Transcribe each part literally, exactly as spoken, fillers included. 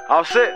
All set.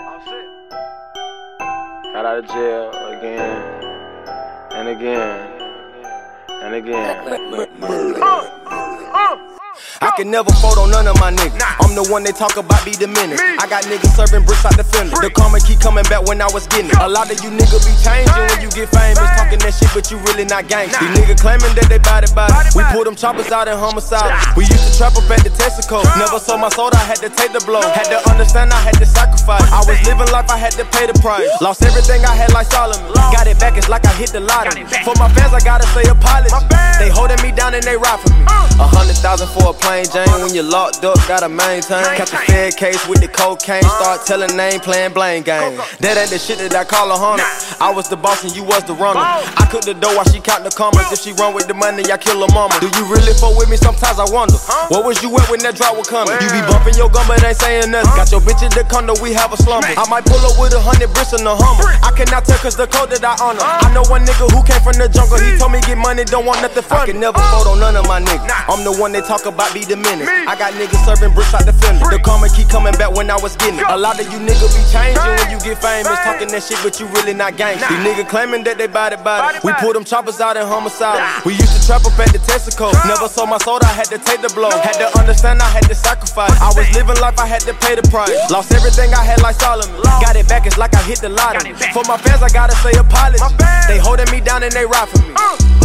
Got out of jail again and again and again. Uh, uh. I can never fold on none of my niggas. I'm the one they talk about, be the menace. I got niggas serving bricks out the fender. The karma keep coming back when I was getting it. A lot of you niggas be changing when you get famous, talking that shit, but you really not gangsta. These niggas claiming that they body body. We pull them choppers out in homicide. We used to trap up at the Texaco. Never sold my soda, I had to take the blow. Had to understand, I had to sacrifice. I was living life, I had to pay the price. Lost everything I had like Solomon. Got it back, it's like I hit the lottery. For my fans, I gotta say apology. They holding me down and they ride for me. A hundred thousand for a plain Jane. When you're locked up, gotta maintain. Catch a Fed case with the cocaine. Start telling name, playing blame game. That ain't the shit that I call a hunter. I was the boss and you was the runner. I cook the dough while she count the commas. If she run with the money, I kill her mama. Do you really fuck with me? Sometimes I wonder. What was you at when that drop was coming? You be bumping your gun but ain't saying nothing. Got your bitch in the condo, we have a slumber. I might pull up with a hundred bricks in the Hummer. I cannot tell cause the code that I honor. I know one nigga who came from the jungle. He told me get money, don't want nothing from me. I can never fold on none of my niggas. I'm the one they talk about, be the menace. I got niggas serving bricks out the fender. The karma keep coming back when I was getting it. A lot of you niggas be changing when you get famous, talking that shit, but you really not gangsta. These niggas claiming that they body body. We pull them choppers out in homicide. We used to trap up at the Texaco. Never sold my soda, I had to take the blow. Had to understand, I had to sacrifice. I was living life, I had to pay the price. Lost everything I had like Solomon. Got it back, it's like I hit the lottery. For my fans, I gotta say apology. They holding me down and they ride for me.